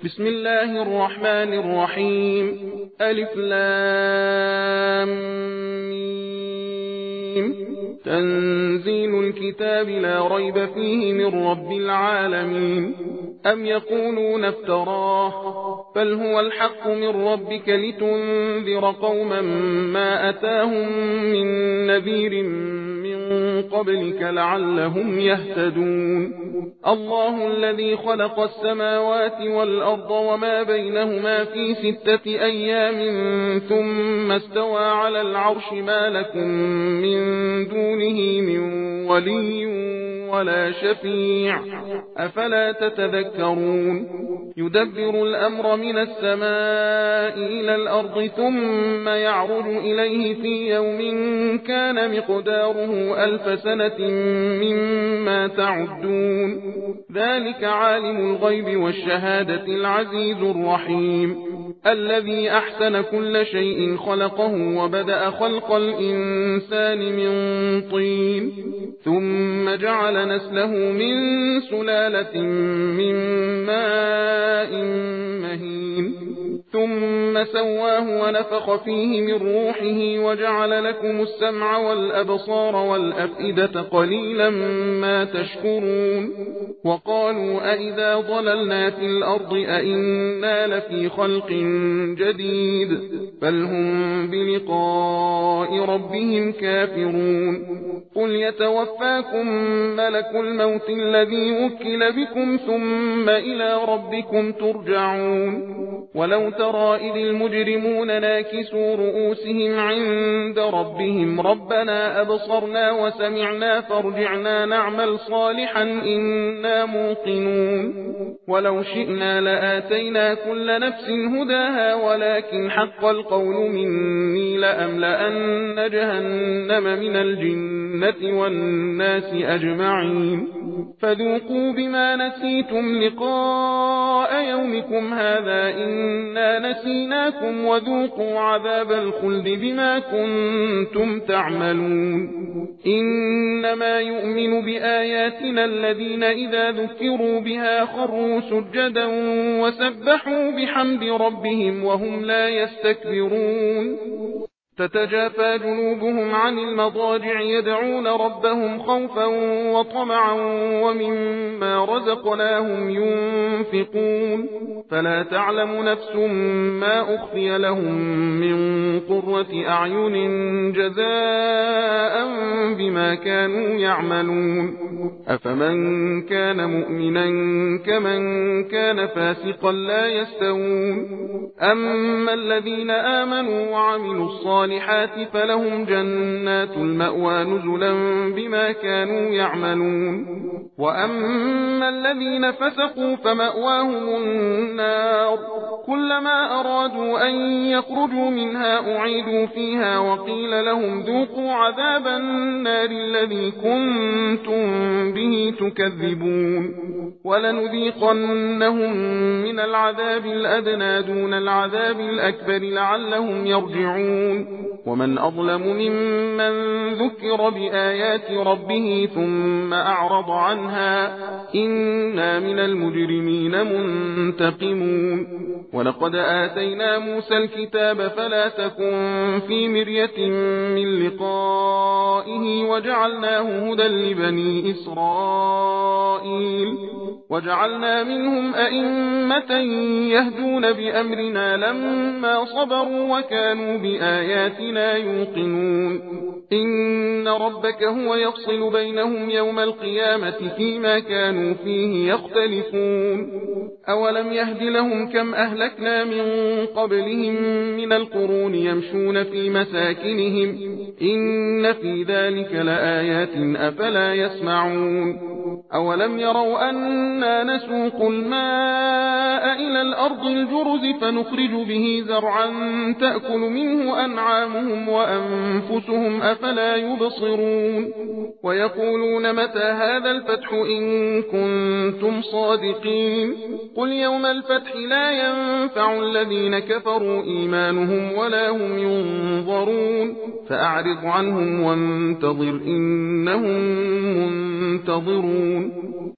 بسم الله الرحمن الرحيم ألف لام ميم تنزيل الكتاب لا ريب فيه من رب العالمين أم يقولون افتراه بل هو الحق من ربك لتنذر قوما ما أتاهم من نذير من قبلك لعلهم يهتدون الله الذي خلق السماوات والأرض وما بينهما في 6 أيام ثم استوى على العرش ما لكم من دونه من ولي ولا شفيع أفلا تتذكرون يدبر الأمر من السماء إلى الأرض ثم يعرج إليه في يوم كان مقداره 1000 سنة مما تعدون ذلك عالم الغيب والشهادة العزيز الرحيم الذي أحسن كل شيء خلقه وبدأ خلق الإنسان من طين ثم جعل نسله من سلالة من ماء مهين ثم سواه ونفخ فيه من روحه وجعل لكم السمع والأبصار والأفئدة قليلا ما تشكرون وقالوا أئذا ضللنا في الأرض أئنا لفي خلق جديد بل هم بلقاء ربهم كافرون قل يتوفاكم ملك الموت الذي وكل بكم ثم إلى ربكم ترجعون ولو ترى إذ المجرمون ناكسوا رؤوسهم عند ربهم ربنا أبصرنا وسمعنا فارجعنا نعمل صالحا إنا موقنون ولو شئنا لآتينا كل نفس هداها ولكن حق القول مني لأملأن جهنم من الجنة والناس أجمعين فذوقوا بما نسيتم لقاء يومكم هذا إنا نسيناكم وذوقوا عذاب الخلد بما كنتم تعملون إنما يؤمن بآياتنا الذين إذا ذكروا بها خروا سجدا وسبحوا بحمد ربهم وهم لا يستكبرون تتجافى جنوبهم عن المضاجع يدعون ربهم خوفا وطمعا ومما رزقناهم ينفقون فلا تعلم نفس ما أخفي لهم من قرة أعين جزاء بما كانوا يعملون أفمن كان مؤمنا كمن كان فاسقا لا يستوون أما الذين آمنوا وعملوا الصالحات فلهم جنات المأوى نزلا بما كانوا يعملون وأما الذين فسقوا فمأواهم النار كلما أرادوا أن يخرجوا منها أعيدوا فيها وقيل لهم ذوقوا عذاب النار الذي كنتم به تكذبون ولنذيقنهم من العذاب الأدنى دون العذاب الأكبر لعلهم يرجعون ومن أظلم ممن ذكر بآيات ربه ثم أعرض عنها إنا من المجرمين منتقمون ولقد آتينا موسى الكتاب فلا تكن في مرية من لقائه وجعلناه هدى لبني إسرائيل وجعلنا منهم أئمة يهدون بأمرنا لما صبروا وكانوا بآياتنا يوقنون إن ربك هو يفصل بينهم يوم القيامة فيما كانوا فيه يختلفون أولم يهد لهم كم أهلكنا من قبلهم من القرون يمشون في مساكنهم إن في ذلك لآيات أفلا يسمعون أولم يروا أنا نسوق الماء إلى الأرض الجرز فنخرج به زرعا تأكل منه أنعامهم وأنفسهم أفلا يبصرون ويقولون متى هذا الفتح إن كنتم صادقين قل يوم الفتح لا ينفع الذين كفروا إيمانهم ولا هم ينظرون فأعرض عنهم وانتظر إنهم منتظرون